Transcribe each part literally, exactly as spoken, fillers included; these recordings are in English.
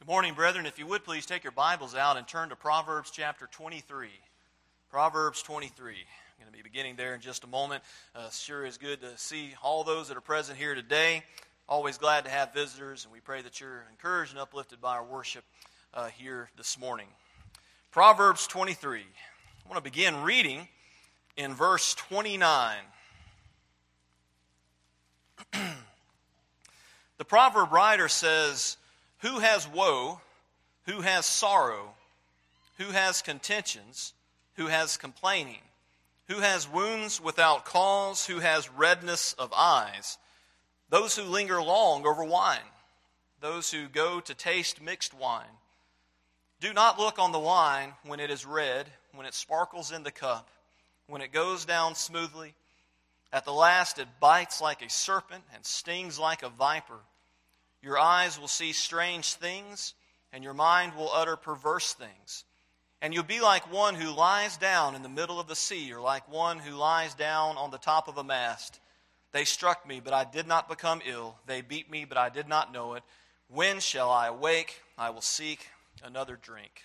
Good morning, brethren. If you would please take your Bibles out and turn to Proverbs chapter twenty-three. Proverbs twenty-three. I'm going to be beginning there in just a moment. Uh, sure is good to see all those that are present here today. Always glad to have visitors, and we pray that you're encouraged and uplifted by our worship uh, here this morning. Proverbs twenty-three. I want to begin reading in verse twenty-nine. The proverb writer says, "Who has woe? Who has sorrow? Who has contentions? Who has complaining? Who has wounds without cause? Who has redness of eyes? Those who linger long over wine, those who go to taste mixed wine. Do not look on the wine when it is red, when it sparkles in the cup, when it goes down smoothly. At the last it bites like a serpent and stings like a viper. Your eyes will see strange things, and your mind will utter perverse things. And you'll be like one who lies down in the middle of the sea, or like one who lies down on the top of a mast. They struck me, but I did not become ill. They beat me, but I did not know it. When shall I awake? I will seek another drink."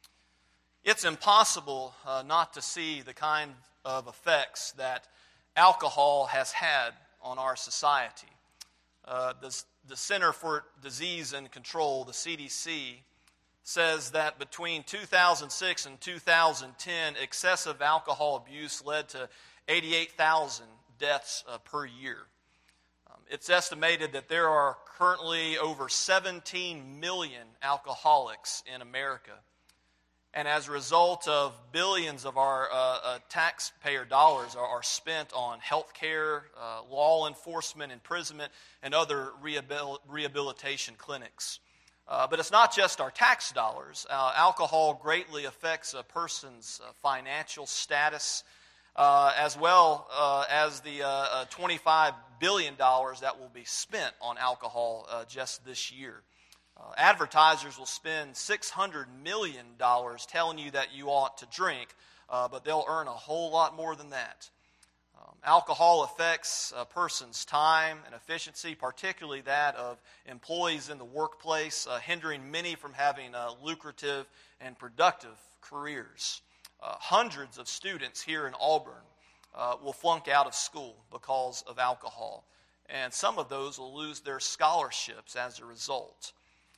It's impossible uh, not to see the kind of effects that alcohol has had on our society. Uh, the, the Center for Disease and Control, the C D C, says that between two thousand six and two thousand ten, excessive alcohol abuse led to eighty-eight thousand deaths uh, per year. Um, it's estimated that there are currently over seventeen million alcoholics in America. And as a result of billions of our uh, uh, taxpayer dollars are, are spent on health care, uh, law enforcement, imprisonment, and other rehabil- rehabilitation clinics. Uh, but it's not just our tax dollars. Uh, alcohol greatly affects a person's uh, financial status, uh, as well uh, as the uh, uh, twenty-five billion dollars that will be spent on alcohol uh, just this year. Uh, advertisers will spend six hundred million dollars telling you that you ought to drink, uh, but they'll earn a whole lot more than that. Um, alcohol affects a person's time and efficiency, particularly that of employees in the workplace, uh, hindering many from having uh, lucrative and productive careers. Uh, hundreds of students here in Auburn uh, will flunk out of school because of alcohol, and some of those will lose their scholarships as a result.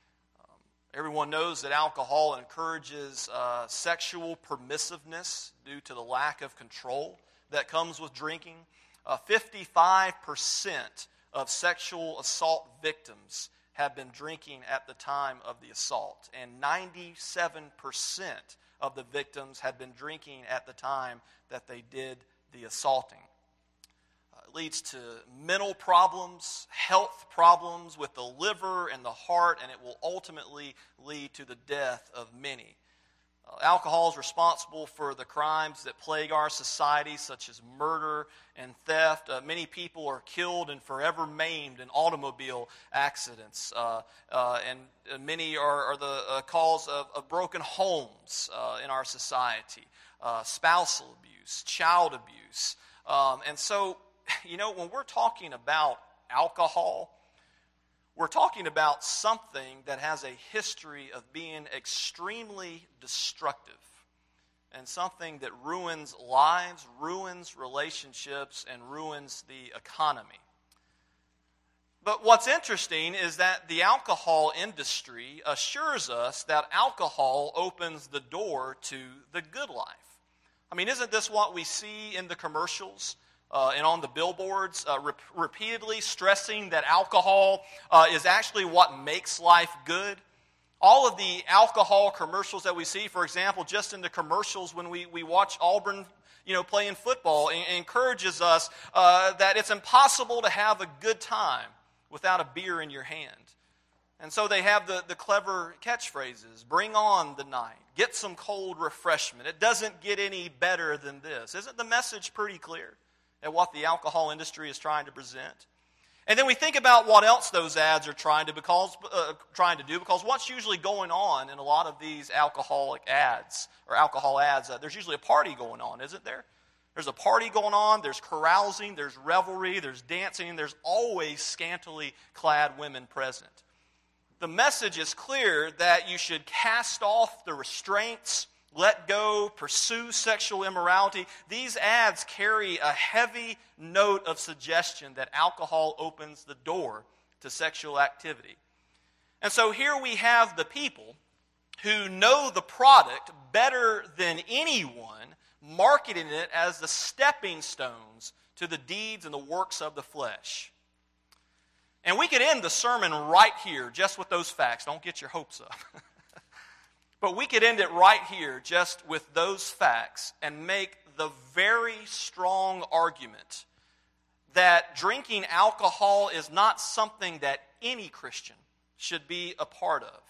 Everyone knows that alcohol encourages uh, sexual permissiveness due to the lack of control that comes with drinking. Uh, fifty-five percent of sexual assault victims have been drinking at the time of the assault, and ninety-seven percent of the victims had been drinking at the time that they did the assaulting. It leads to mental problems, health problems with the liver and the heart, and it will ultimately lead to the death of many. Uh, alcohol is responsible for the crimes that plague our society, such as murder and theft. Uh, many people are killed and forever maimed in automobile accidents, uh, uh, and, and many are, are the uh, cause of, of broken homes uh, in our society, uh, spousal abuse, child abuse, um, and so. You know, when we're talking about alcohol, we're talking about something that has a history of being extremely destructive and something that ruins lives, ruins relationships, and ruins the economy. But what's interesting is that the alcohol industry assures us that alcohol opens the door to the good life. I mean, isn't this what we see in the commercials? Uh, and on the billboards, uh, rep- repeatedly stressing that alcohol uh, is actually what makes life good. All of the alcohol commercials that we see, for example, just in the commercials when we, we watch Auburn, you know, playing football, it encourages us uh, that it's impossible to have a good time without a beer in your hand. And so they have the, the clever catchphrases, bring on the night, get some cold refreshment. It doesn't get any better than this. Isn't the message pretty clear at what the alcohol industry is trying to present? And then we think about what else those ads are trying to because uh, trying to do, because what's usually going on in a lot of these alcoholic ads or alcohol ads, uh, there's usually a party going on, isn't there? There's a party going on, there's carousing, there's revelry, there's dancing, and there's always scantily clad women present. The message is clear that you should cast off the restraints, let go, pursue sexual immorality. These ads carry a heavy note of suggestion that alcohol opens the door to sexual activity. And so here we have the people who know the product better than anyone, marketing it as the stepping stones to the deeds and the works of the flesh. And we could end the sermon right here just with those facts. Don't get your hopes up. But we could end it right here just with those facts and make the very strong argument that drinking alcohol is not something that any Christian should be a part of.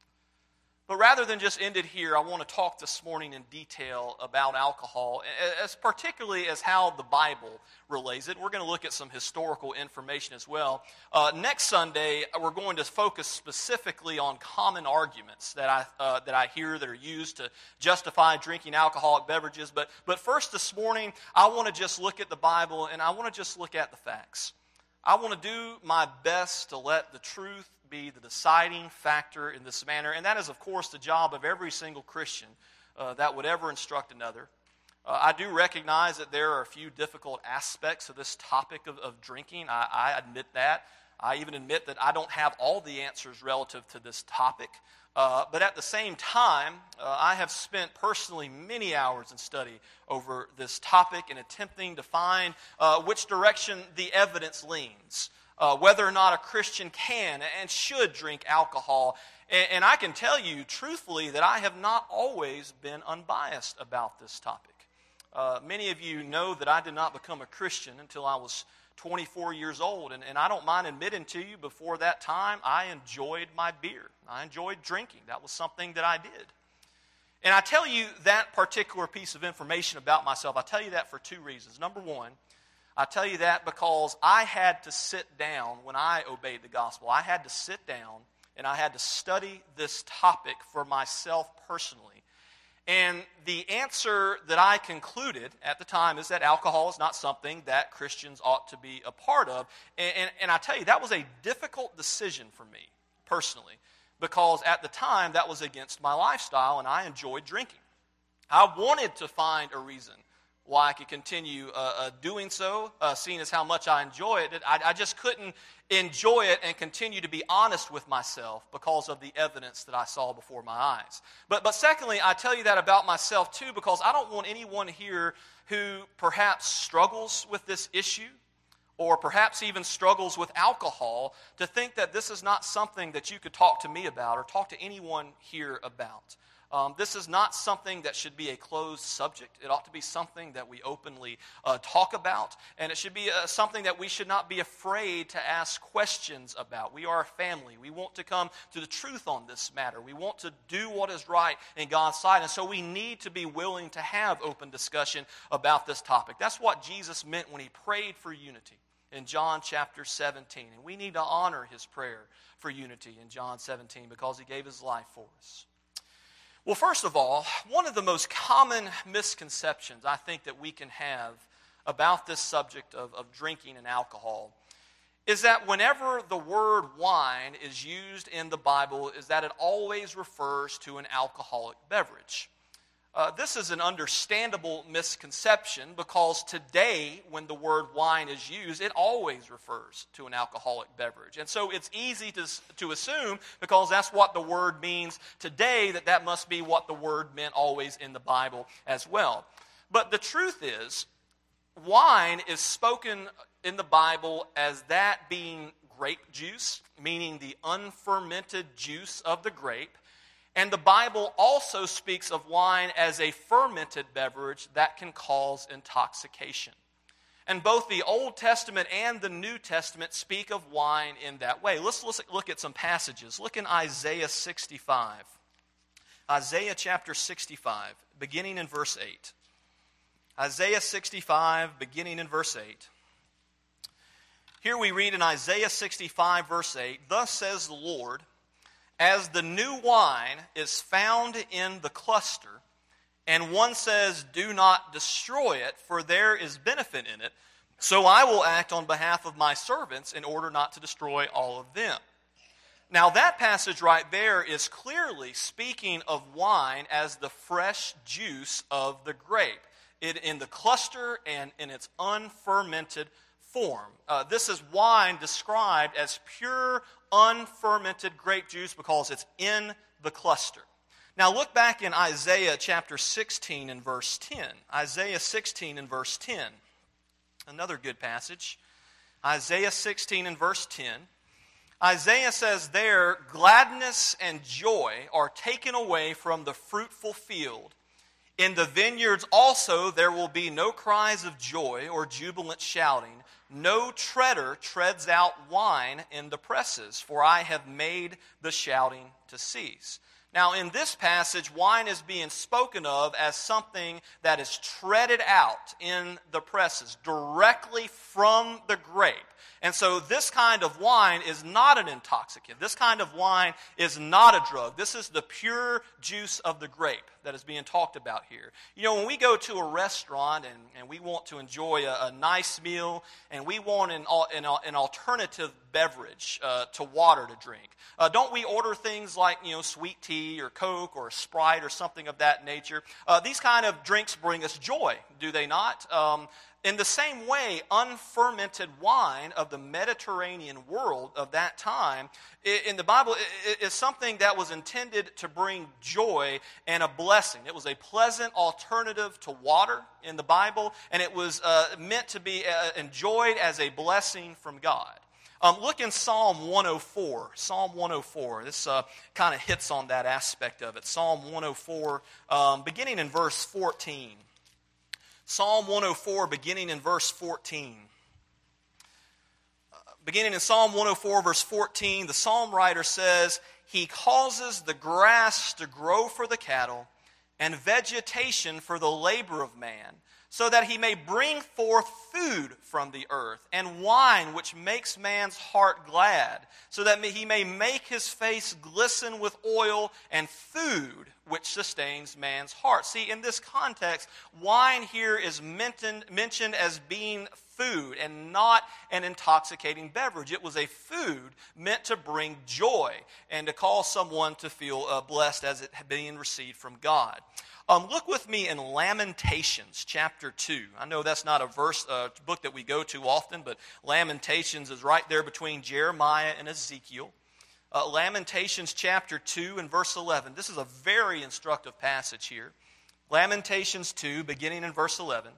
But rather than just end it here, I want to talk this morning in detail about alcohol, as particularly as how the Bible relays it. We're going to look at some historical information as well. Uh, next Sunday, we're going to focus specifically on common arguments that I uh, that I hear that are used to justify drinking alcoholic beverages. But but first this morning, I want to just look at the Bible, and I want to just look at the facts. I want to do my best to let the truth be the deciding factor in this manner. And that is, of course, the job of every single Christian uh, that would ever instruct another. Uh, I do recognize that there are a few difficult aspects of this topic of, of drinking. I, I admit that. I even admit that I don't have all the answers relative to this topic. Uh, but at the same time, uh, I have spent personally many hours in study over this topic and attempting to find uh, which direction the evidence leans. Uh, whether or not a Christian can and should drink alcohol. And, and I can tell you truthfully that I have not always been unbiased about this topic. Uh, many of you know that I did not become a Christian until I was twenty-four years old. And, and I don't mind admitting to you, before that time, I enjoyed my beer. I enjoyed drinking. That was something that I did. And I tell you that particular piece of information about myself, I tell you that for two reasons. Number one, I tell you that because I had to sit down when I obeyed the gospel. I had to sit down and I had to study this topic for myself personally. And the answer that I concluded at the time is that alcohol is not something that Christians ought to be a part of. And, and, and I tell you, that was a difficult decision for me personally, because at the time that was against my lifestyle and I enjoyed drinking. I wanted to find a reason why I could continue uh, uh, doing so, uh, seeing as how much I enjoy it. I, I just couldn't enjoy it and continue to be honest with myself because of the evidence that I saw before my eyes. But, but secondly, I tell you that about myself too, because I don't want anyone here who perhaps struggles with this issue or perhaps even struggles with alcohol to think that this is not something that you could talk to me about or talk to anyone here about. Um, this is not something that should be a closed subject. It ought to be something that we openly uh, talk about, and it should be uh, something that we should not be afraid to ask questions about. We are a family. We want to come to the truth on this matter. We want to do what is right in God's sight, and so we need to be willing to have open discussion about this topic. That's what Jesus meant when he prayed for unity in John chapter seventeen, and we need to honor his prayer for unity in John seventeen because he gave his life for us. Well, first of all, one of the most common misconceptions I think that we can have about this subject of, of drinking and alcohol is that whenever the word wine is used in the Bible, is that it always refers to an alcoholic beverage. Uh, this is an understandable misconception because today, when the word wine is used, it always refers to an alcoholic beverage. And so it's easy to, to assume, because that's what the word means today, that that must be what the word meant always in the Bible as well. But the truth is, wine is spoken in the Bible as that being grape juice, meaning the unfermented juice of the grape. And the Bible also speaks of wine as a fermented beverage that can cause intoxication. And both the Old Testament and the New Testament speak of wine in that way. Let's look at some passages. Look in Isaiah sixty-five. Isaiah chapter sixty-five, beginning in verse eight. Isaiah sixty-five, beginning in verse eight. Here we read in Isaiah sixty-five, verse eight, "Thus says the Lord, as the new wine is found in the cluster, and one says, 'Do not destroy it, for there is benefit in it,' so I will act on behalf of my servants in order not to destroy all of them. Now that passage right there is clearly speaking of wine as the fresh juice of the grape, it, in the cluster and in its unfermented form. Uh, this is wine described as pure, unfermented grape juice because it's in the cluster. Now look back in Isaiah chapter sixteen and verse ten. Isaiah sixteen and verse ten. Another good passage. Isaiah sixteen and verse ten. Isaiah says there, gladness and joy are taken away from the fruitful field. In the vineyards also there will be no cries of joy or jubilant shouting. No treader treads out wine in the presses, for I have made the shouting to cease. Now in this passage, wine is being spoken of as something that is treaded out in the presses, directly from the grape. And so this kind of wine is not an intoxicant. This kind of wine is not a drug. This is the pure juice of the grape that is being talked about here. You know, when we go to a restaurant and, and we want to enjoy a, a nice meal and we want an, an, an alternative beverage uh, to water to drink, uh, don't we order things like, you know, sweet tea or Coke or Sprite or something of that nature? Uh, these kind of drinks bring us joy, do they not? Um, In the same way, unfermented wine of the Mediterranean world of that time, in the Bible, is something that was intended to bring joy and a blessing. It was a pleasant alternative to water in the Bible, and it was uh, meant to be uh, enjoyed as a blessing from God. Um, look in Psalm one oh four. Psalm one oh four. This uh, kind of hits on that aspect of it. Psalm one oh four, um, beginning in verse fourteen. Psalm one oh four, beginning in verse fourteen. Uh, beginning in Psalm one oh four, verse fourteen, the psalm writer says, He causes the grass to grow for the cattle, and vegetation for the labor of man, so that he may bring forth food from the earth, and wine which makes man's heart glad, so that he may make his face glisten with oil, and food which sustains man's heart. See, in this context, wine here is mentioned, mentioned as being food and not an intoxicating beverage. It was a food meant to bring joy and to cause someone to feel uh, blessed as it being received from God. Um, look with me in Lamentations chapter two. I know that's not a verse uh, book that we go to often, but Lamentations is right there between Jeremiah and Ezekiel. Uh, Lamentations chapter two and verse eleven. This is a very instructive passage here. Lamentations two, beginning in verse eleven.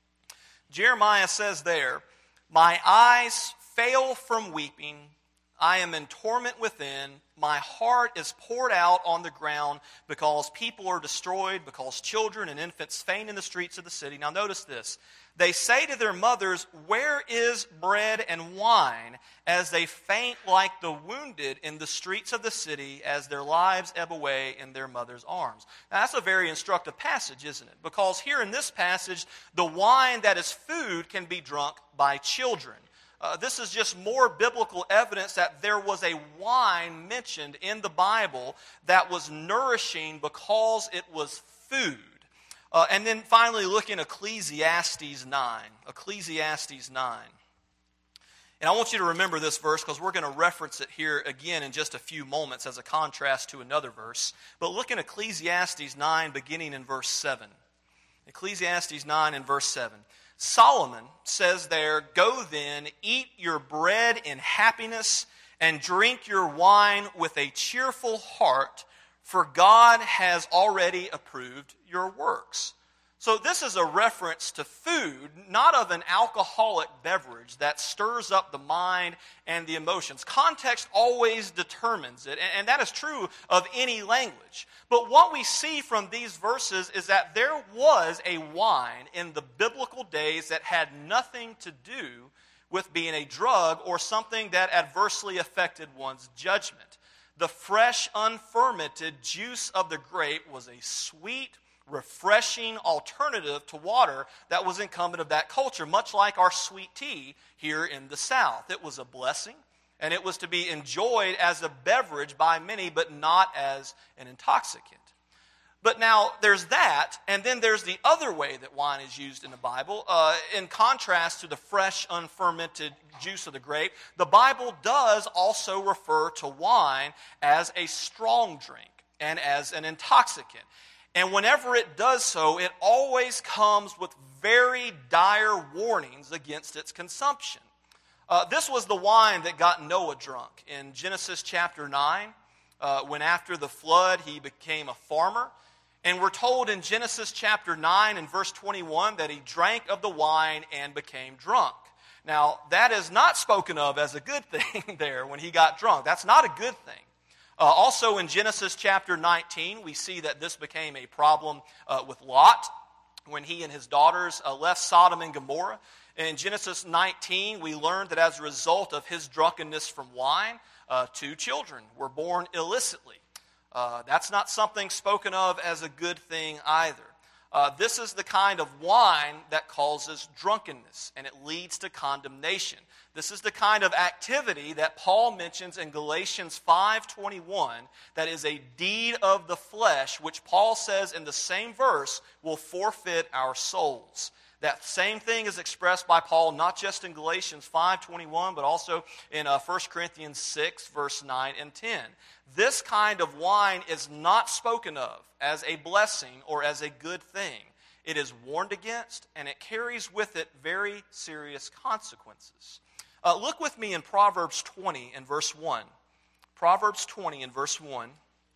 Jeremiah says there, My eyes fail from weeping. I am in torment within. My heart is poured out on the ground because people are destroyed, because children and infants faint in the streets of the city. Now notice this. They say to their mothers, Where is bread and wine? As they faint like the wounded in the streets of the city, as their lives ebb away in their mother's arms. Now that's a very instructive passage, isn't it? Because here in this passage, the wine that is food can be drunk by children. Uh, this is just more biblical evidence that there was a wine mentioned in the Bible that was nourishing because it was food. Uh, and then finally look in Ecclesiastes nine. Ecclesiastes nine. And I want you to remember this verse because we're going to reference it here again in just a few moments as a contrast to another verse. But look in Ecclesiastes nine beginning in verse seven. Ecclesiastes nine and verse seven. Solomon says there, Go then, eat your bread in happiness, and drink your wine with a cheerful heart, for God has already approved your works. So this is a reference to food, not of an alcoholic beverage that stirs up the mind and the emotions. Context always determines it, and that is true of any language. But what we see from these verses is that there was a wine in the biblical days that had nothing to do with being a drug or something that adversely affected one's judgment. The fresh, unfermented juice of the grape was a sweet, refreshing alternative to water that was incumbent of that culture, much like our sweet tea here in the South. It was a blessing, and it was to be enjoyed as a beverage by many, but not as an intoxicant. But now there's that, and then there's the other way that wine is used in the Bible. Uh, in contrast to the fresh, unfermented juice of the grape, the Bible does also refer to wine as a strong drink and as an intoxicant. And whenever it does so, it always comes with very dire warnings against its consumption. Uh, this was the wine that got Noah drunk. In Genesis chapter nine, uh, when after the flood he became a farmer, and we're told in Genesis chapter nine and verse twenty-one that he drank of the wine and became drunk. Now, that is not spoken of as a good thing there when he got drunk. That's not a good thing. Uh, also in Genesis chapter nineteen, we see that this became a problem uh, with Lot when he and his daughters uh, left Sodom and Gomorrah. In Genesis nineteen, we learned that as a result of his drunkenness from wine, uh, two children were born illicitly. Uh, that's not something spoken of as a good thing either. Uh, this is the kind of wine that causes drunkenness, and it leads to condemnation. This is the kind of activity that Paul mentions in Galatians five twenty-one that is a deed of the flesh, which Paul says in the same verse will forfeit our souls. That same thing is expressed by Paul not just in Galatians five twenty-one, but also in uh, First Corinthians six, verse nine and ten. This kind of wine is not spoken of as a blessing or as a good thing. It is warned against, and it carries with it very serious consequences. Uh, look with me in Proverbs twenty and verse one. Proverbs twenty and verse one.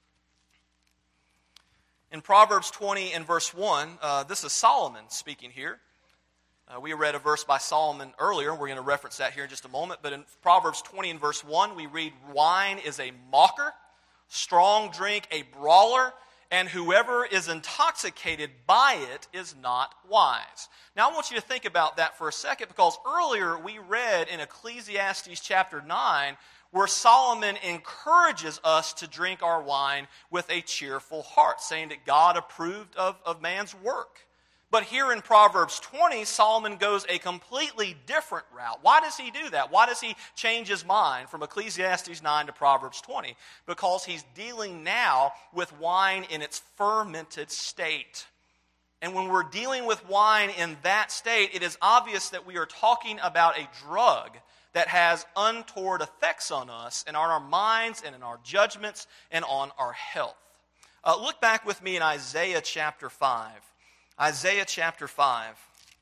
In Proverbs twenty and verse one, uh, this is Solomon speaking here. Uh, we read a verse by Solomon earlier. We're going to reference that here in just a moment. But in Proverbs twenty and verse one, we read, "Wine is a mocker, strong drink a brawler, and whoever is intoxicated by it is not wise." Now I want you to think about that for a second, because earlier we read in Ecclesiastes chapter nine where Solomon encourages us to drink our wine with a cheerful heart, saying that God approved of, of man's work. But here in Proverbs twenty, Solomon goes a completely different route. Why does he do that? Why does he change his mind from Ecclesiastes nine to Proverbs twenty? Because he's dealing now with wine in its fermented state. And when we're dealing with wine in that state, it is obvious that we are talking about a drug that has untoward effects on us and on our minds and in our judgments and on our health. Uh, look back with me in Isaiah chapter five. Isaiah chapter five.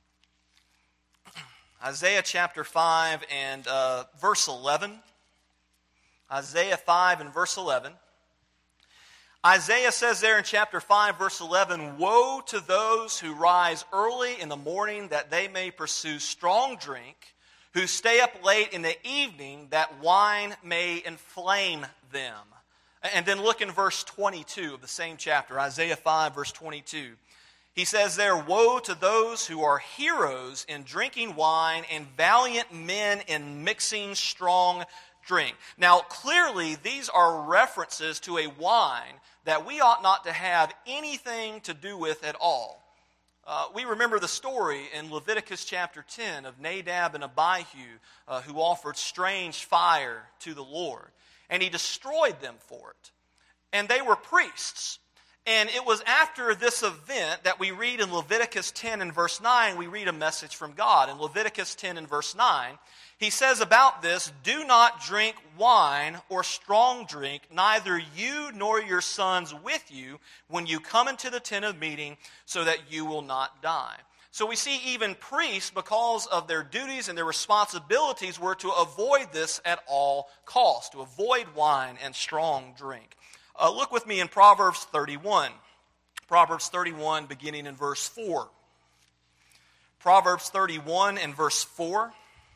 Isaiah chapter five and uh, verse eleven. Isaiah five and verse eleven. Isaiah says there in chapter five, verse eleven, "Woe to those who rise early in the morning that they may pursue strong drink, who stay up late in the evening that wine may inflame them." And then look in verse twenty-two of the same chapter, Isaiah five, verse twenty-two. He says there, "Woe to those who are heroes in drinking wine and valiant men in mixing strong drink." Now, clearly, these are references to a wine that we ought not to have anything to do with at all. Uh, we remember the story in Leviticus chapter ten of Nadab and Abihu, uh, who offered strange fire to the Lord, and he destroyed them for it. And they were priests. And it was after this event that we read in Leviticus ten and verse nine, we read a message from God. In Leviticus ten and verse nine, he says about this, "Do not drink wine or strong drink, neither you nor your sons with you, when you come into the tent of meeting, so that you will not die." So we see even priests, because of their duties and their responsibilities, were to avoid this at all costs, to avoid wine and strong drink. Uh, look with me in Proverbs thirty-one. Proverbs thirty-one, beginning in verse four. Proverbs thirty-one and verse four.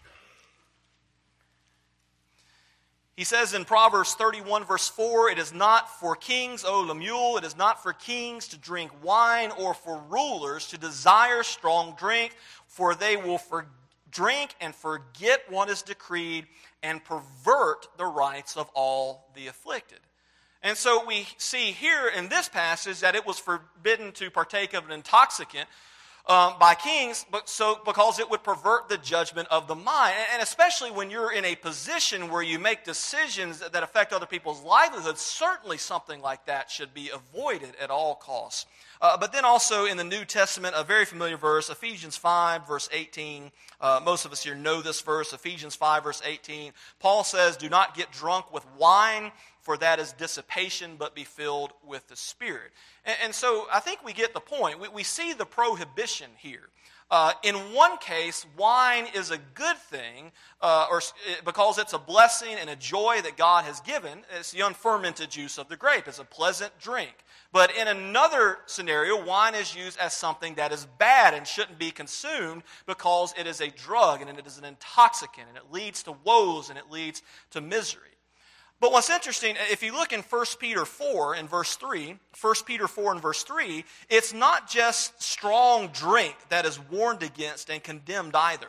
He says in Proverbs thirty-one, verse four, "It is not for kings, O Lemuel, it is not for kings to drink wine, or for rulers to desire strong drink, for they will for drink and forget what is decreed, and pervert the rights of all the afflicted." And so we see here in this passage that it was forbidden to partake of an intoxicant um, by kings, but so because it would pervert the judgment of the mind. And especially when you're in a position where you make decisions that affect other people's livelihoods, certainly something like that should be avoided at all costs. Uh, but then also in the New Testament, a very familiar verse, Ephesians five, verse eighteen. Uh, most of us here know this verse, Ephesians five, verse eighteen. Paul says, "Do not get drunk with wine, for that is dissipation, but be filled with the Spirit." And, and so I think we get the point. We, we see the prohibition here. Uh, in one case, wine is a good thing uh, or because it's a blessing and a joy that God has given. It's the unfermented juice of the grape. It's a pleasant drink. But in another scenario, wine is used as something that is bad and shouldn't be consumed because it is a drug and it is an intoxicant and it leads to woes and it leads to misery. But what's interesting, if you look in First Peter four in verse three, First Peter four in verse three, it's not just strong drink that is warned against and condemned either.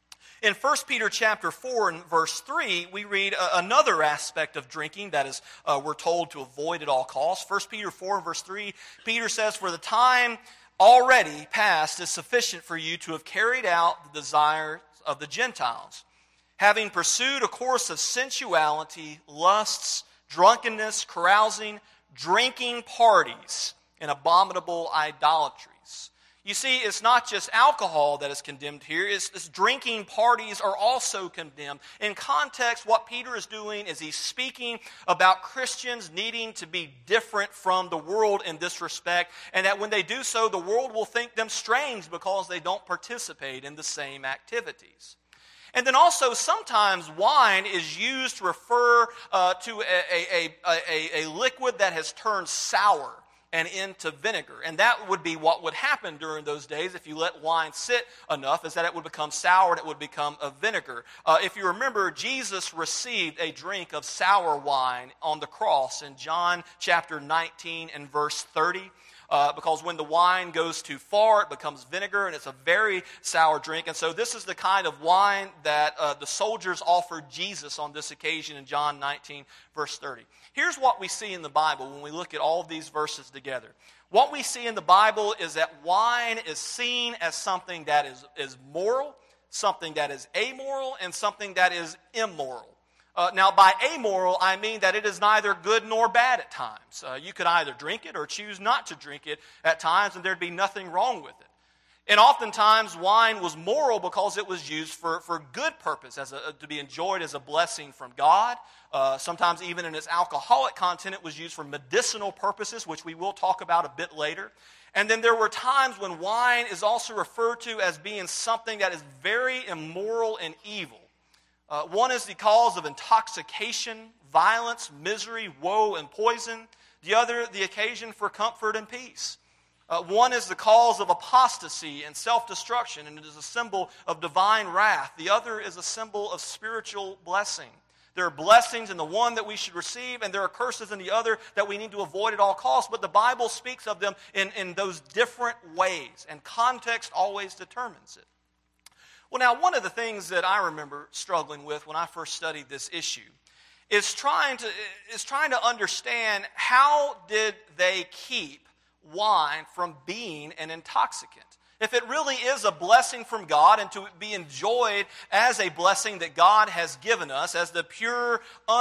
In First Peter chapter four and verse three, we read a, another aspect of drinking that is uh, we're told to avoid at all costs. First Peter four and verse three, Peter says, "For the time already past is sufficient for you to have carried out the desires of the Gentiles, having pursued a course of sensuality, lusts, drunkenness, carousing, drinking parties, and abominable idolatries." You see, it's not just alcohol that is condemned here. It's, it's drinking parties are also condemned. In context, what Peter is doing is he's speaking about Christians needing to be different from the world in this respect, and that when they do so, the world will think them strange because they don't participate in the same activities. And then also, sometimes wine is used to refer uh, to a, a, a, a, a liquid that has turned sour and into vinegar. And that would be what would happen during those days if you let wine sit enough, is that it would become sour and it would become a vinegar. Uh, if you remember, Jesus received a drink of sour wine on the cross in John chapter nineteen and verse thirty. Uh, because when the wine goes too far, it becomes vinegar, and it's a very sour drink. And so this is the kind of wine that uh, the soldiers offered Jesus on this occasion in John nineteen, verse thirty. Here's what we see in the Bible when we look at all of these verses together. What we see in the Bible is that wine is seen as something that is, is moral, something that is amoral, and something that is immoral. Uh, now, by amoral, I mean that it is neither good nor bad at times. Uh, you could either drink it or choose not to drink it at times, and there'd be nothing wrong with it. And oftentimes, wine was moral because it was used for, for good purpose, as a, to be enjoyed as a blessing from God. Uh, sometimes even in its alcoholic content, it was used for medicinal purposes, which we will talk about a bit later. And then there were times when wine is also referred to as being something that is very immoral and evil. Uh, one is the cause of intoxication, violence, misery, woe, and poison. The other, the occasion for comfort and peace. Uh, one is the cause of apostasy and self-destruction, and it is a symbol of divine wrath. The other is a symbol of spiritual blessing. There are blessings in the one that we should receive, and there are curses in the other that we need to avoid at all costs. But the Bible speaks of them in, in those different ways, and context always determines it. Well, now, one of the things that I remember struggling with when I first studied this issue is trying to, is trying to understand how did they keep wine from being an intoxicant. If it really is a blessing from God and to be enjoyed as a blessing that God has given us, as the pure,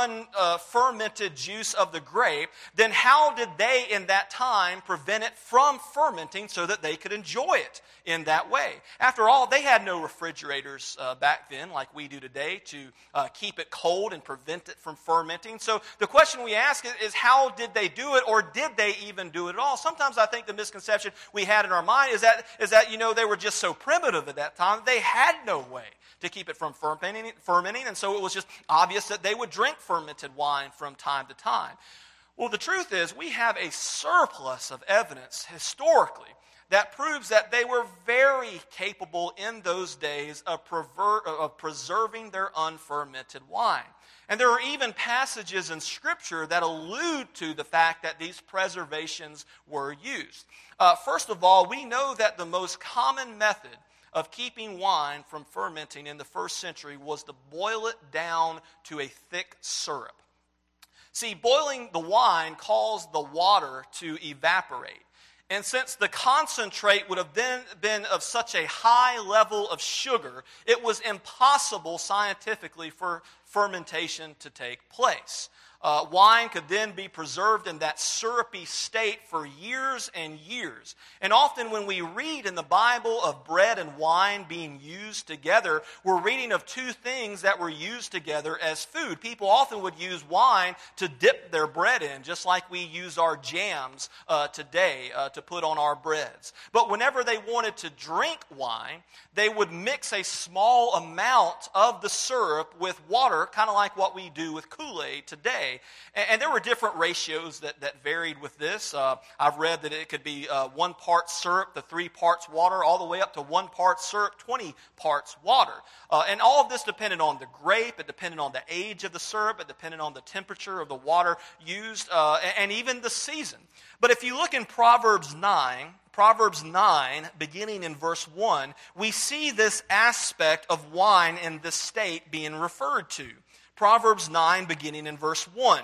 unfermented juice of the grape, then how did they in that time prevent it from fermenting so that they could enjoy it in that way? After all, they had no refrigerators uh, back then like we do today to uh, keep it cold and prevent it from fermenting. So the question we ask is, is how did they do it, or did they even do it at all? Sometimes I think the misconception we had in our mind is that is that you know, they were just so primitive at that time, they had no way to keep it from fermenting, fermenting, and so it was just obvious that they would drink fermented wine from time to time. Well, the truth is, we have a surplus of evidence historically that proves that they were very capable in those days of, prever- of preserving their unfermented wine. And there are even passages in Scripture that allude to the fact that these preservations were used. Uh, first of all, we know that the most common method of keeping wine from fermenting in the first century was to boil it down to a thick syrup. See, boiling the wine caused the water to evaporate. And since the concentrate would have then been of such a high level of sugar, it was impossible scientifically for fermentation to take place. Uh, wine could then be preserved in that syrupy state for years and years. And often when we read in the Bible of bread and wine being used together, we're reading of two things that were used together as food. People often would use wine to dip their bread in, just like we use our jams uh, today uh, to put on our breads. But whenever they wanted to drink wine, they would mix a small amount of the syrup with water, kind of like what we do with Kool-Aid today. And, and there were different ratios that, that varied with this. Uh, I've read that it could be uh, one part syrup to three parts water, all the way up to one part syrup, twenty parts water. Uh, and all of this depended on the grape, it depended on the age of the syrup, it depended on the temperature of the water used, uh, and, and even the season. But if you look in Proverbs nine, Proverbs nine, beginning in verse one, we see this aspect of wine in this state being referred to. Proverbs nine, beginning in verse one.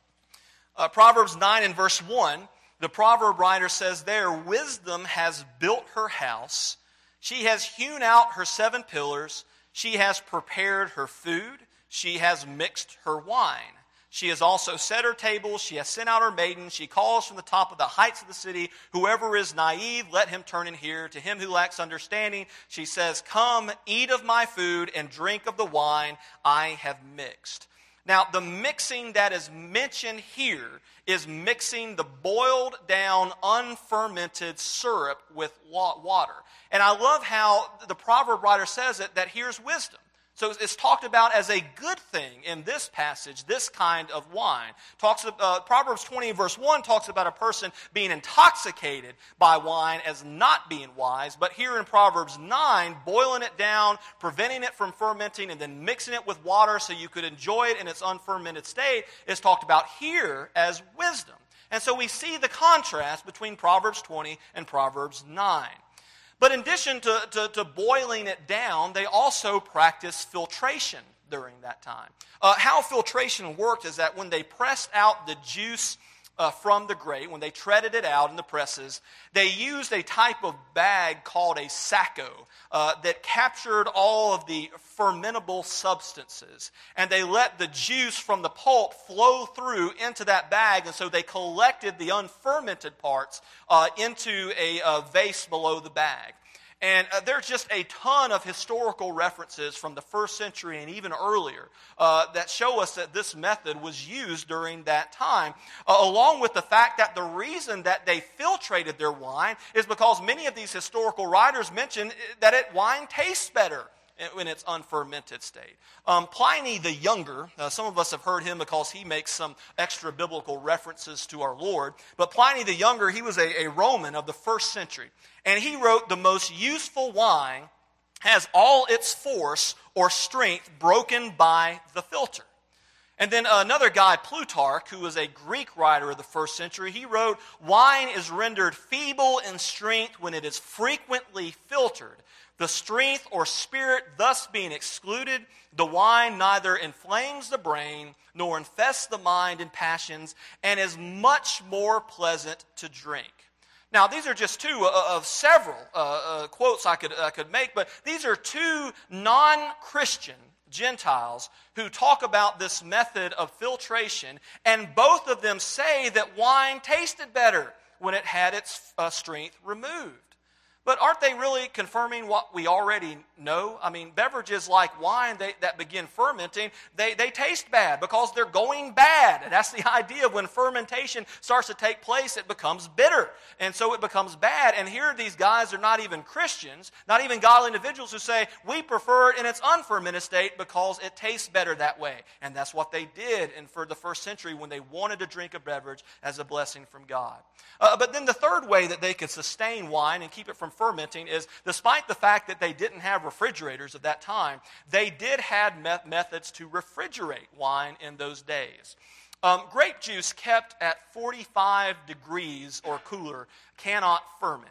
Uh, Proverbs nine and verse one, the proverb writer says there, "Wisdom has built her house. She has hewn out her seven pillars. She has prepared her food. She has mixed her wine. She has also set her table. She has sent out her maidens. She calls from the top of the heights of the city. Whoever is naive, let him turn and hear. To him who lacks understanding, she says, come, eat of my food and drink of the wine I have mixed." Now, the mixing that is mentioned here is mixing the boiled down, unfermented syrup with water. And I love how the proverb writer says it, that here's wisdom. So it's talked about as a good thing in this passage, this kind of wine. Talks uh, Proverbs twenty verse one talks about a person being intoxicated by wine as not being wise. But here in Proverbs nine, boiling it down, preventing it from fermenting, and then mixing it with water so you could enjoy it in its unfermented state is talked about here as wisdom. And so we see the contrast between Proverbs twenty and Proverbs nine. But in addition to, to, to boiling it down, they also practiced filtration during that time. Uh, how filtration worked is that when they pressed out the juice uh, from the grape, when they treaded it out in the presses, they used a type of bag called a sacco uh, that captured all of the fermentable substances. And they let the juice from the pulp flow through into that bag, and so they collected the unfermented parts uh, into a, a vase below the bag. And uh, there's just a ton of historical references from the first century and even earlier uh, that show us that this method was used during that time, uh, along with the fact that the reason that they filtrated their wine is because many of these historical writers mention that it, wine tastes better in its unfermented state. Um, Pliny the Younger, uh, some of us have heard him because he makes some extra biblical references to our Lord, but Pliny the Younger, he was a, a Roman of the first century, and he wrote, "The most useful wine has all its force or strength broken by the filter." And then another guy, Plutarch, who was a Greek writer of the first century, he wrote, "Wine is rendered feeble in strength when it is frequently filtered. The strength or spirit thus being excluded, the wine neither inflames the brain nor infests the mind in passions, and is much more pleasant to drink." Now, these are just two of several uh, uh, quotes I could, I could make, but these are two non-Christian Gentiles who talk about this method of filtration, and both of them say that wine tasted better when it had its uh, strength removed. But aren't they really confirming what we already know? I mean, beverages like wine they, that begin fermenting, they, they taste bad because they're going bad. And that's the idea of when fermentation starts to take place, it becomes bitter. And so it becomes bad. And here these guys are not even Christians, not even godly individuals who say, we prefer it in its unfermented state because it tastes better that way. And that's what they did in for the first century when they wanted to drink a beverage as a blessing from God. Uh, but then the third way that they could sustain wine and keep it from fermenting is, despite the fact that they didn't have refrigerators at that time, they did have me- methods to refrigerate wine in those days. Um, grape juice kept at forty-five degrees or cooler cannot ferment.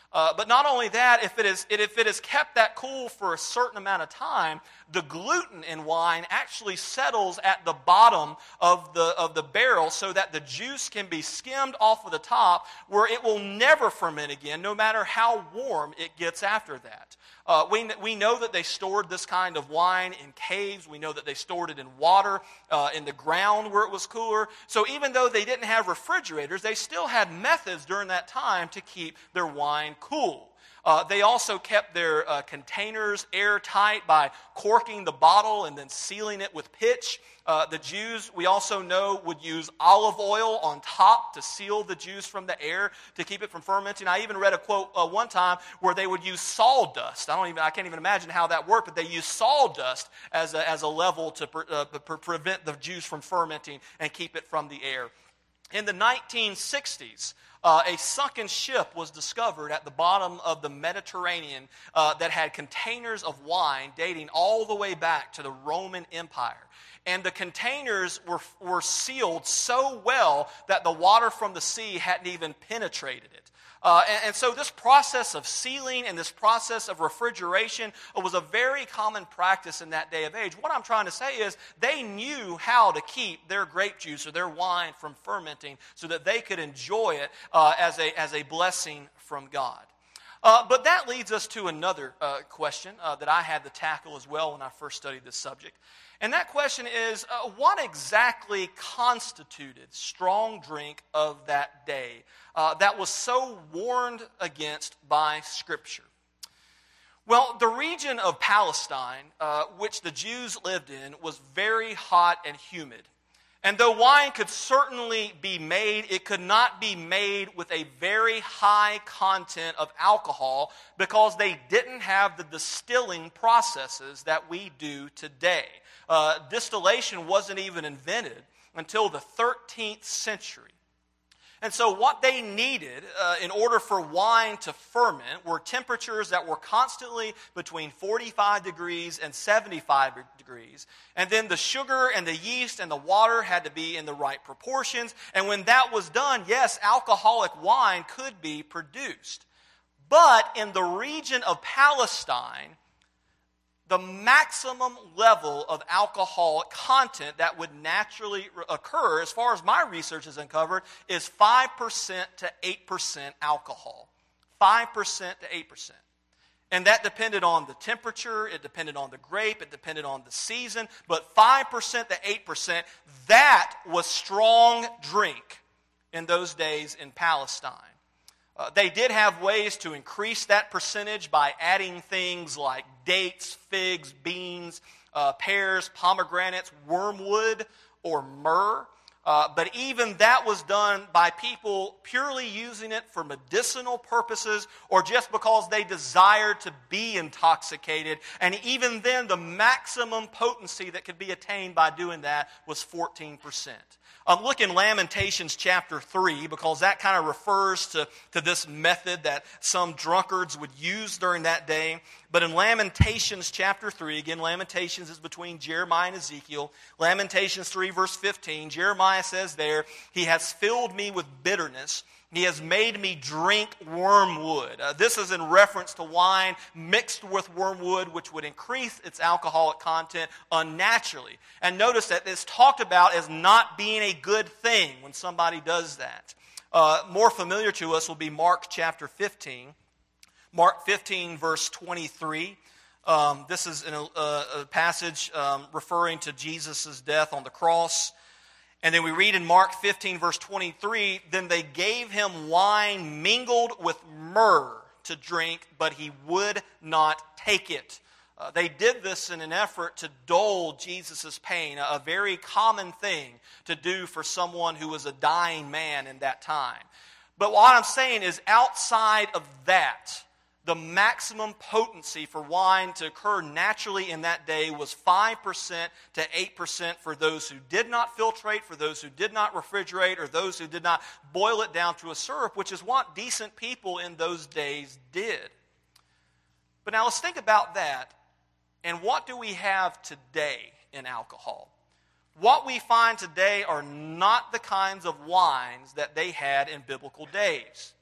Uh, but not only that, if it, is, if it is kept that cool for a certain amount of time, the gluten in wine actually settles at the bottom of the, of the barrel so that the juice can be skimmed off of the top where it will never ferment again, no matter how warm it gets after that. Uh, we, we know that they stored this kind of wine in caves. We know that they stored it in water, uh, in the ground where it was cooler. So even though they didn't have refrigerators, they still had methods during that time to keep their wine cool. Uh, they also kept their uh, containers airtight by corking the bottle and then sealing it with pitch. Uh, the Jews, we also know, would use olive oil on top to seal the juice from the air to keep it from fermenting. I even read a quote uh, one time where they would use sawdust. I don't even, I can't even imagine how that worked, but they used sawdust as a, as a level to pre, uh, pre- prevent the juice from fermenting and keep it from the air. In the nineteen sixties, uh, a sunken ship was discovered at the bottom of the Mediterranean uh, that had containers of wine dating all the way back to the Roman Empire. And the containers were, were sealed so well that the water from the sea hadn't even penetrated it. Uh, and, and so this process of sealing and this process of refrigeration was a very common practice in that day of age. What I'm trying to say is they knew how to keep their grape juice or their wine from fermenting so that they could enjoy it uh, as a, as a blessing from God. Uh, but that leads us to another uh, question uh, that I had to tackle as well when I first studied this subject. And that question is, uh, what exactly constituted strong drink of that day uh, that was so warned against by Scripture? Well, the region of Palestine, uh, which the Jews lived in, was very hot and humid. And though wine could certainly be made, it could not be made with a very high content of alcohol because they didn't have the distilling processes that we do today. Uh, distillation wasn't even invented until the thirteenth century. And so what they needed uh, in order for wine to ferment were temperatures that were constantly between forty-five degrees and seventy-five degrees. And then the sugar and the yeast and the water had to be in the right proportions. And when that was done, yes, alcoholic wine could be produced. But in the region of Palestine, the maximum level of alcohol content that would naturally occur, as far as my research has uncovered, is five percent to eight percent alcohol. five percent to eight percent. And that depended on the temperature, it depended on the grape, it depended on the season, but five percent to eight percent, that was strong drink in those days in Palestine. Uh, they did have ways to increase that percentage by adding things like dates, figs, beans, uh, pears, pomegranates, wormwood, or myrrh. Uh, but even that was done by people purely using it for medicinal purposes or just because they desired to be intoxicated. And even then, the maximum potency that could be attained by doing that was fourteen percent. Um, look in Lamentations chapter three, because that kind of refers to, to this method that some drunkards would use during that day. But in Lamentations chapter three, again, Lamentations is between Jeremiah and Ezekiel. Lamentations three verse fifteen, Jeremiah says there, "He has filled me with bitterness. He has made me drink wormwood." Uh, this is in reference to wine mixed with wormwood, which would increase its alcoholic content unnaturally. And notice that it's talked about as not being a good thing when somebody does that. Uh, more familiar to us will be Mark chapter fifteen. Mark fifteen verse twenty-three. Um, this is in a, a, a passage um, referring to Jesus' death on the cross. And then we read in Mark fifteen, verse twenty-three, "Then they gave him wine mingled with myrrh to drink, but he would not take it." Uh, they did this in an effort to dull Jesus' pain, a, a very common thing to do for someone who was a dying man in that time. But what I'm saying is, outside of that, the maximum potency for wine to occur naturally in that day was five percent to eight percent for those who did not filtrate, for those who did not refrigerate, or those who did not boil it down to a syrup, which is what decent people in those days did. But now let's think about that, and what do we have today in alcohol? What we find today are not the kinds of wines that they had in biblical days.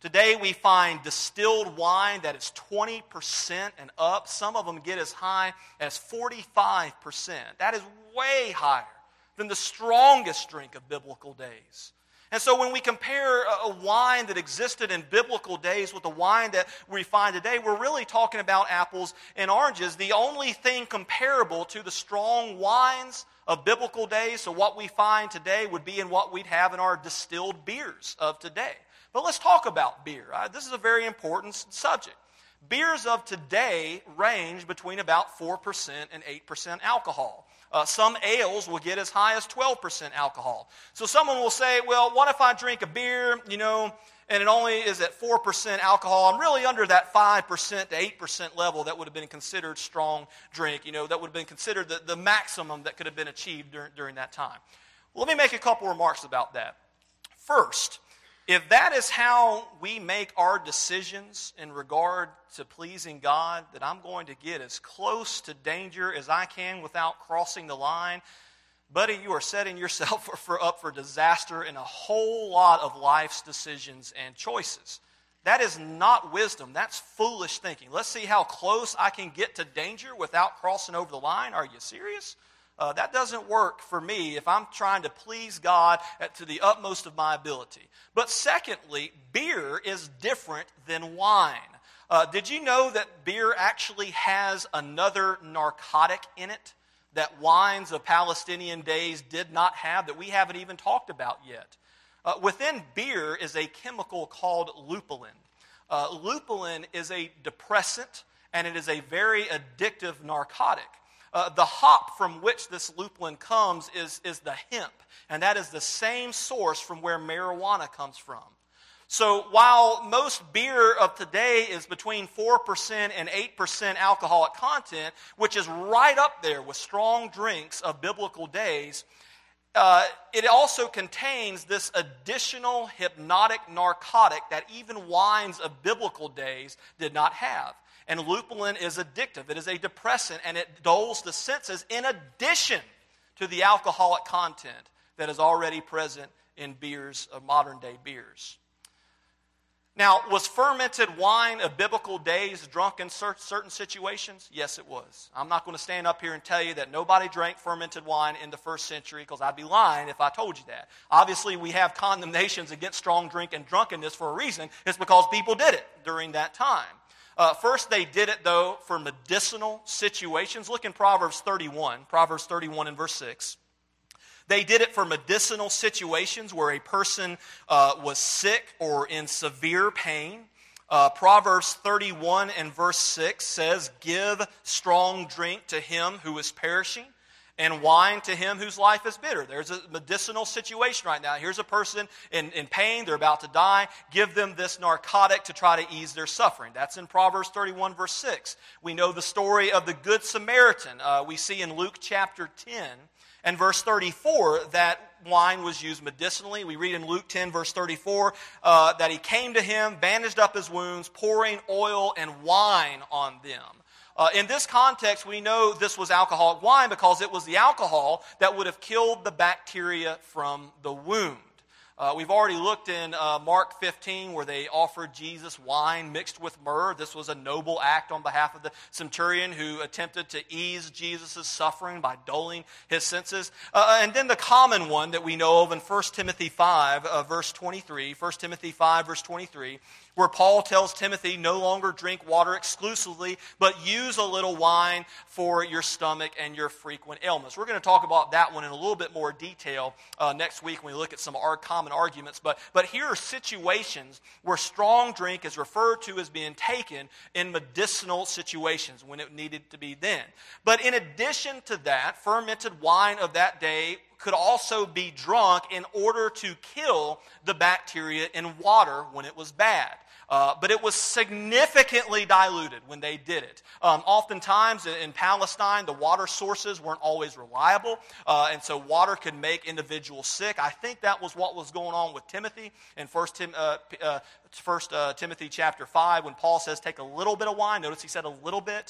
Today we find distilled wine that is twenty percent and up. Some of them get as high as forty-five percent. That is way higher than the strongest drink of biblical days. And so when we compare a wine that existed in biblical days with the wine that we find today, we're really talking about apples and oranges. The only thing comparable to the strong wines of biblical days, so what we find today would be in what we'd have in our distilled beers of today. But let's talk about beer. Right? This is a very important subject. Beers of today range between about four percent and eight percent alcohol. Uh, some ales will get as high as twelve percent alcohol. So someone will say, well, what if I drink a beer, you know, and it only is at four percent alcohol? I'm really under that five percent to eight percent level that would have been considered strong drink. You know, that would have been considered the, the maximum that could have been achieved during, during that time. Well, let me make a couple remarks about that. First, if that is how we make our decisions in regard to pleasing God, that I'm going to get as close to danger as I can without crossing the line, buddy, you are setting yourself for, for, up for disaster in a whole lot of life's decisions and choices. That is not wisdom. That's foolish thinking. Let's see how close I can get to danger without crossing over the line. Are you serious? Uh, that doesn't work for me if I'm trying to please God at, to the utmost of my ability. But secondly, beer is different than wine. Uh, did you know that beer actually has another narcotic in it that wines of Palestinian days did not have, that we haven't even talked about yet? Uh, within beer is a chemical called lupulin. Uh, lupulin is a depressant, and it is a very addictive narcotic. Uh, the hop from which this lupulin comes is, is the hemp, and that is the same source from where marijuana comes from. So while most beer of today is between four percent and eight percent alcoholic content, which is right up there with strong drinks of biblical days, uh, it also contains this additional hypnotic narcotic that even wines of biblical days did not have. And lupulin is addictive. It is a depressant, and it dulls the senses in addition to the alcoholic content that is already present in beers, of modern-day beers. Now, was fermented wine of biblical days drunk in certain situations? Yes, it was. I'm not going to stand up here and tell you that nobody drank fermented wine in the first century, because I'd be lying if I told you that. Obviously, we have condemnations against strong drink and drunkenness for a reason. It's because people did it during that time. Uh, first, they did it, though, for medicinal situations. Look in Proverbs thirty-one, Proverbs thirty-one and verse six. They did it for medicinal situations where a person uh, was sick or in severe pain. Uh, Proverbs thirty-one and verse six says, "Give strong drink to him who is perishing, and wine to him whose life is bitter." There's a medicinal situation right now. Here's a person in, in pain. They're about to die. Give them this narcotic to try to ease their suffering. That's in Proverbs thirty-one, verse six. We know the story of the Good Samaritan. Uh, we see in Luke chapter ten and verse thirty-four that wine was used medicinally. We read in Luke ten, verse thirty-four, uh, that he came to him, bandaged up his wounds, pouring oil and wine on them. Uh, in this context, we know this was alcoholic wine because it was the alcohol that would have killed the bacteria from the wound. Uh, we've already looked in uh, Mark fifteen where they offered Jesus wine mixed with myrrh. This was a noble act on behalf of the centurion who attempted to ease Jesus' suffering by dulling his senses. Uh, and then the common one that we know of in First Timothy five, uh, verse twenty-three, First Timothy five, verse twenty-three, where Paul tells Timothy, no longer drink water exclusively, but use a little wine for your stomach and your frequent ailments. We're going to talk about that one in a little bit more detail uh, next week when we look at some our common arguments. But, but here are situations where strong drink is referred to as being taken in medicinal situations when it needed to be then. But in addition to that, fermented wine of that day could also be drunk in order to kill the bacteria in water when it was bad. Uh, but it was significantly diluted when they did it. Um, oftentimes in, in Palestine, the water sources weren't always reliable, uh, and so water could make individuals sick. I think that was what was going on with Timothy in First Tim, uh, uh, First uh, Timothy chapter five when Paul says take a little bit of wine. Notice he said a little bit.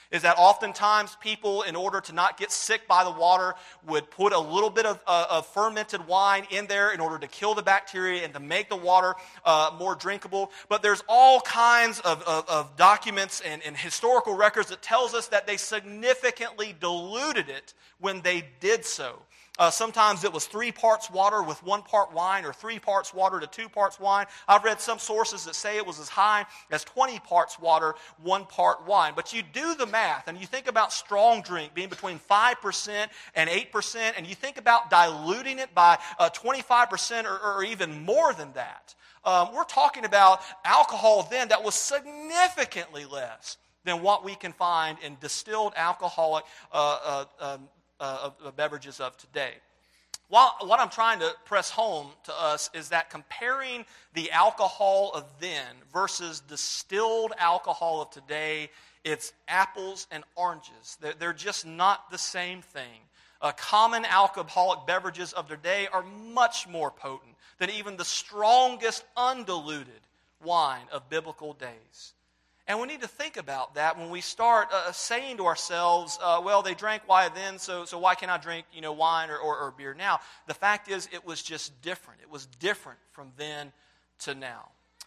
is that oftentimes people, in order to not get sick by the water, would put a little bit of, uh, of fermented wine in there in order to kill the bacteria and to make the water uh, more drinkable. But there's all kinds of, of, of documents and, and historical records that tells us that they significantly diluted it when they did so. Uh, sometimes it was three parts water with one part wine, or three parts water to two parts wine. I've read some sources that say it was as high as twenty parts water, one part wine. But you do the math, and you think about strong drink being between five percent and eight percent, and you think about diluting it by uh, twenty-five percent or, or even more than that. Um, we're talking about alcohol then that was significantly less than what we can find in distilled alcoholic uh, uh, um, Uh, of, of beverages of today. While, what I'm trying to press home to us is that comparing the alcohol of then versus distilled alcohol of today, it's apples and oranges. They're, they're just not the same thing. Uh, common alcoholic beverages of today are much more potent than even the strongest undiluted wine of biblical days. And we need to think about that when we start uh, saying to ourselves, uh, well, they drank wine then, so, so why can't I drink you know, wine or, or, or beer now? The fact is, it was just different. It was different from then to now.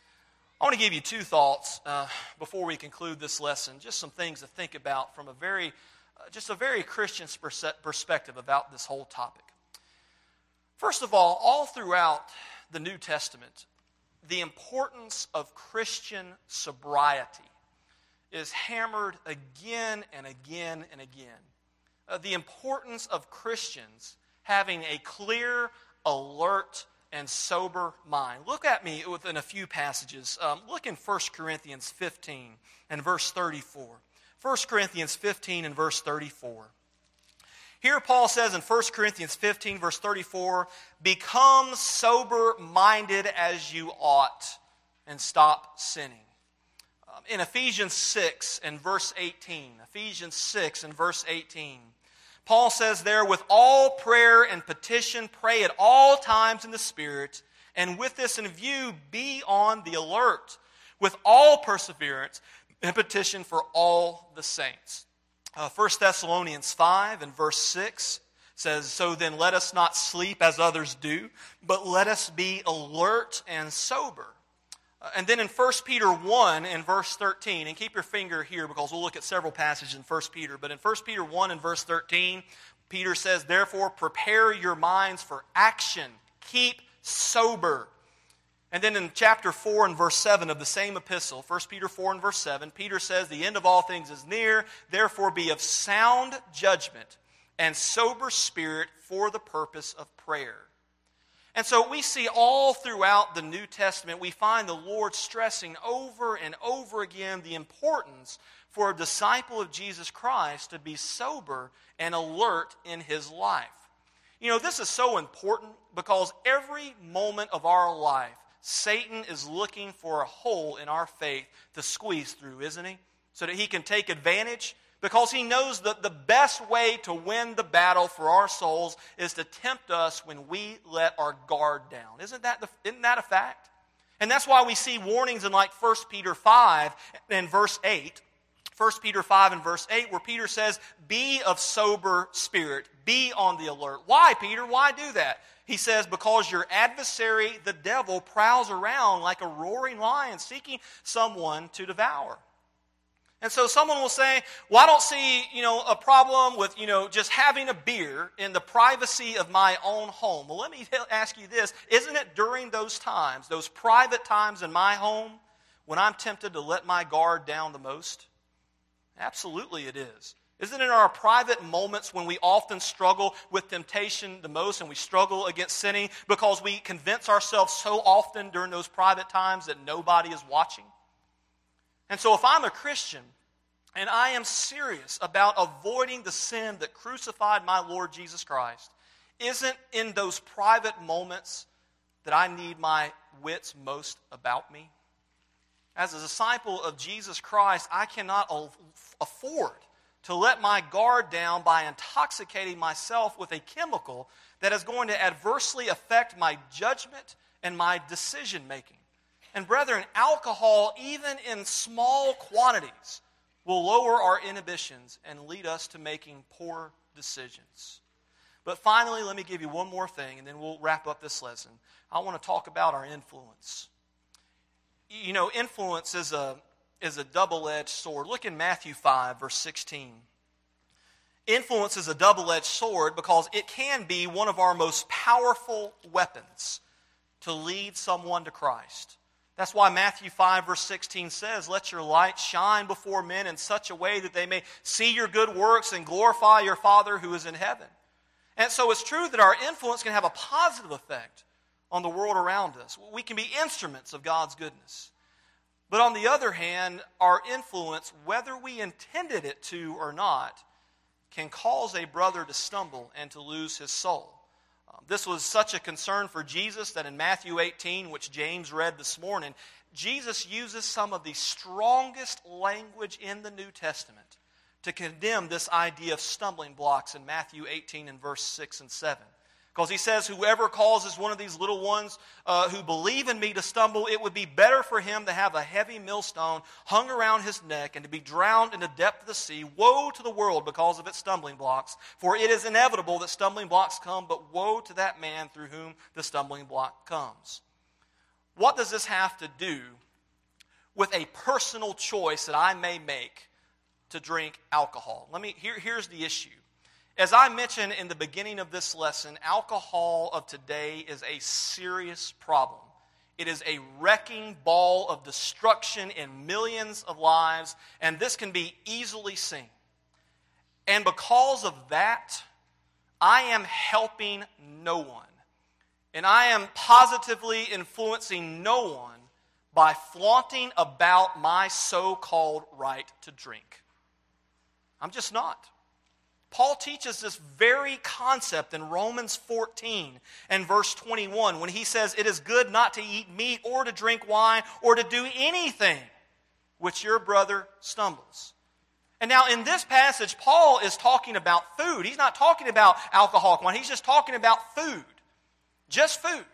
I want to give you two thoughts uh, before we conclude this lesson, just some things to think about from a very, uh, just a very Christian perspective about this whole topic. First of all, all throughout the New Testament, the importance of Christian sobriety is hammered again and again and again. Uh, the importance of Christians having a clear, alert, and sober mind. Look at me within a few passages. Um, look in First Corinthians fifteen and verse thirty-four. First Corinthians fifteen and verse thirty-four. Here Paul says in First Corinthians fifteen, verse thirty-four, become sober-minded as you ought, and stop sinning. Um, in Ephesians six and verse eighteen, Ephesians six and verse eighteen, Paul says there, with all prayer and petition, pray at all times in the Spirit, and with this in view, be on the alert, with all perseverance and petition for all the saints. Uh, First Thessalonians five and verse six says, so then let us not sleep as others do, but let us be alert and sober. Uh, and then in First Peter one and verse thirteen, and keep your finger here because we'll look at several passages in First Peter, but in First Peter one and verse thirteen, Peter says, therefore prepare your minds for action, keep sober. And then in chapter four and verse seven of the same epistle, First Peter four and verse seven, Peter says, the end of all things is near, therefore be of sound judgment and sober spirit for the purpose of prayer. And so we see all throughout the New Testament, we find the Lord stressing over and over again the importance for a disciple of Jesus Christ to be sober and alert in his life. You know, this is so important because every moment of our life, Satan is looking for a hole in our faith to squeeze through, isn't he? So that he can take advantage, because he knows that the best way to win the battle for our souls is to tempt us when we let our guard down. Isn't that, the, isn't that a fact? And that's why we see warnings in like First Peter five and verse eight. First Peter five and verse eight, where Peter says, be of sober spirit, be on the alert. Why, Peter? Why do that? He says, because your adversary, the devil, prowls around like a roaring lion seeking someone to devour. And so someone will say, well, I don't see, you know, a problem with, you know, just having a beer in the privacy of my own home. Well, let me ask you this. Isn't it during those times, those private times in my home, when I'm tempted to let my guard down the most? Absolutely it is. Isn't it in our private moments when we often struggle with temptation the most and we struggle against sinning because we convince ourselves so often during those private times that nobody is watching? And so if I'm a Christian and I am serious about avoiding the sin that crucified my Lord Jesus Christ, isn't in those private moments that I need my wits most about me? As a disciple of Jesus Christ, I cannot afford to let my guard down by intoxicating myself with a chemical that is going to adversely affect my judgment and my decision making. And brethren, alcohol, even in small quantities, will lower our inhibitions and lead us to making poor decisions. But finally, let me give you one more thing, and then we'll wrap up this lesson. I want to talk about our influence. You know, influence is a, is a double-edged sword. Look in Matthew five, verse sixteen. Influence is a double-edged sword because it can be one of our most powerful weapons to lead someone to Christ. That's why Matthew five, verse sixteen says, "Let your light shine before men in such a way that they may see your good works and glorify your Father who is in heaven." And so it's true that our influence can have a positive effect on the world around us. We can be instruments of God's goodness. But on the other hand, our influence, whether we intended it to or not, can cause a brother to stumble and to lose his soul. Um, this was such a concern for Jesus that in Matthew eighteen, which James read this morning, Jesus uses some of the strongest language in the New Testament to condemn this idea of stumbling blocks in Matthew eighteen and verse six and seven. Because he says, "Whoever causes one of these little ones uh, who believe in me to stumble, it would be better for him to have a heavy millstone hung around his neck and to be drowned in the depth of the sea. Woe to the world because of its stumbling blocks. For it is inevitable that stumbling blocks come, but woe to that man through whom the stumbling block comes." What does this have to do with a personal choice that I may make to drink alcohol? Let me. Here, here's the issue. As I mentioned in the beginning of this lesson, alcohol of today is a serious problem. It is a wrecking ball of destruction in millions of lives, and this can be easily seen. And because of that, I am helping no one. And I am positively influencing no one by flaunting about my so-called right to drink. I'm just not. Paul teaches this very concept in Romans fourteen and verse twenty-one when he says, "It is good not to eat meat or to drink wine or to do anything which your brother stumbles." And now in this passage, Paul is talking about food. He's not talking about alcoholic wine. He's just talking about food. Just food.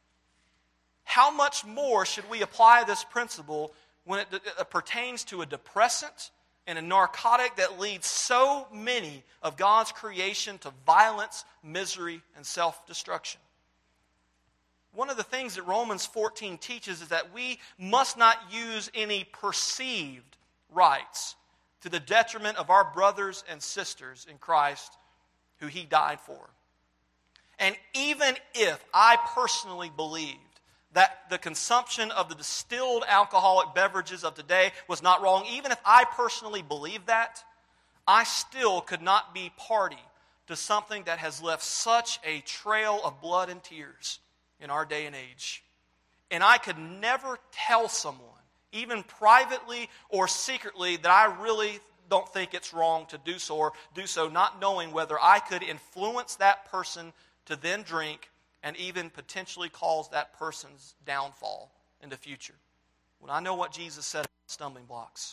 How much more should we apply this principle when it, it pertains to a depressant and a narcotic that leads so many of God's creation to violence, misery, and self-destruction? One of the things that Romans fourteen teaches is that we must not use any perceived rights to the detriment of our brothers and sisters in Christ who He died for. And even if I personally believed that the consumption of the distilled alcoholic beverages of today was not wrong, even if I personally believe that, I still could not be party to something that has left such a trail of blood and tears in our day and age. And I could never tell someone, even privately or secretly, that I really don't think it's wrong to do so, or do so not knowing whether I could influence that person to then drink and even potentially cause that person's downfall in the future. When I know what Jesus said about stumbling blocks.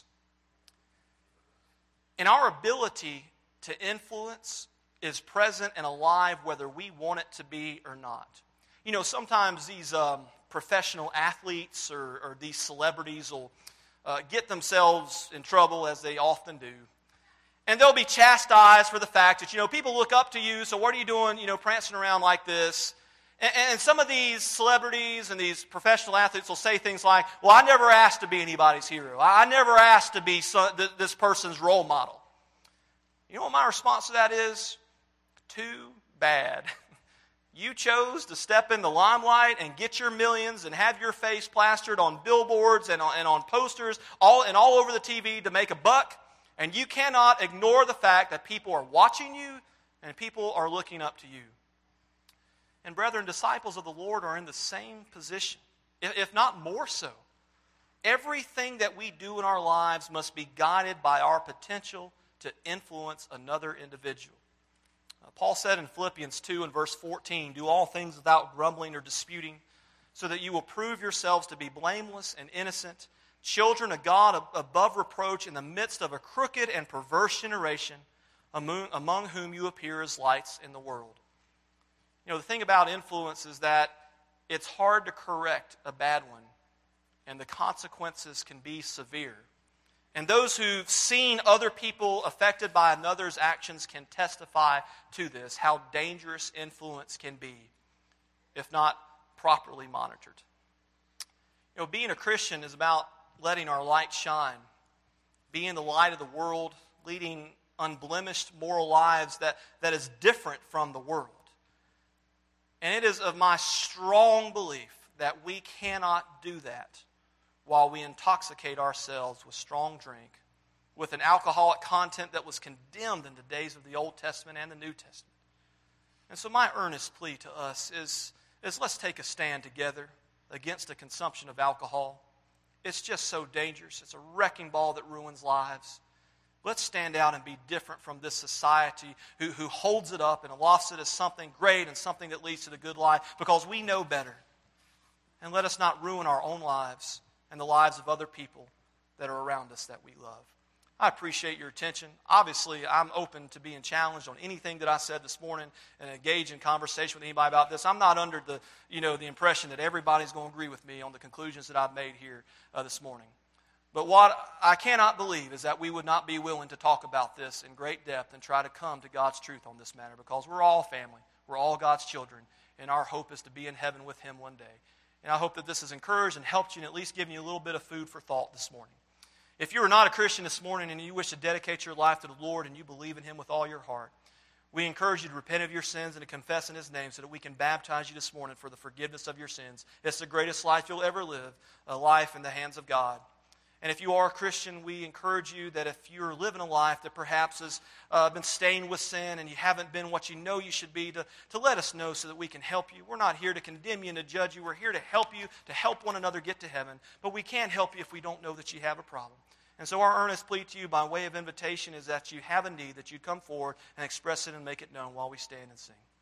And our ability to influence is present and alive whether we want it to be or not. You know, sometimes these um, professional athletes or, or these celebrities will uh, get themselves in trouble, as they often do. And they'll be chastised for the fact that, you know, people look up to you, so what are you doing, you know, prancing around like this? And, and some of these celebrities and these professional athletes will say things like, "Well, I never asked to be anybody's hero. I never asked to be some, th- this person's role model." You know what my response to that is? Too bad. You chose to step in the limelight and get your millions and have your face plastered on billboards and on, and on posters all, and all over the T V to make a buck. And you cannot ignore the fact that people are watching you and people are looking up to you. And brethren, disciples of the Lord are in the same position, if not more so. Everything that we do in our lives must be guided by our potential to influence another individual. Uh, Paul said in Philippians two and verse fourteen, "Do all things without grumbling or disputing, so that you will prove yourselves to be blameless and innocent, children of God above reproach in the midst of a crooked and perverse generation, among, among whom you appear as lights in the world." You know, the thing about influence is that it's hard to correct a bad one, and the consequences can be severe. And those who've seen other people affected by another's actions can testify to this, how dangerous influence can be if not properly monitored. You know, being a Christian is about letting our light shine, being the light of the world, leading unblemished moral lives that, that is different from the world. And it is of my strong belief that we cannot do that while we intoxicate ourselves with strong drink, with an alcoholic content that was condemned in the days of the Old Testament and the New Testament. And so my earnest plea to us is, is let's take a stand together against the consumption of alcohol. It's just so dangerous. It's a wrecking ball that ruins lives. Let's stand out and be different from this society who, who holds it up and lofts it as something great and something that leads to the good life because we know better. And let us not ruin our own lives and the lives of other people that are around us that we love. I appreciate your attention. Obviously, I'm open to being challenged on anything that I said this morning and engage in conversation with anybody about this. I'm not under the, you know, the impression that everybody's going to agree with me on the conclusions that I've made here uh, this morning. But what I cannot believe is that we would not be willing to talk about this in great depth and try to come to God's truth on this matter, because we're all family. We're all God's children, and our hope is to be in heaven with Him one day. And I hope that this has encouraged and helped you and at least given you a little bit of food for thought this morning. If you are not a Christian this morning and you wish to dedicate your life to the Lord and you believe in Him with all your heart, we encourage you to repent of your sins and to confess in His name so that we can baptize you this morning for the forgiveness of your sins. It's the greatest life you'll ever live, a life in the hands of God. And if you are a Christian, we encourage you that if you're living a life that perhaps has uh, been stained with sin and you haven't been what you know you should be, to, to let us know so that we can help you. We're not here to condemn you and to judge you. We're here to help you, to help one another get to heaven. But we can't help you if we don't know that you have a problem. And so our earnest plea to you by way of invitation is that you have a need, that you come forward and express it and make it known while we stand and sing.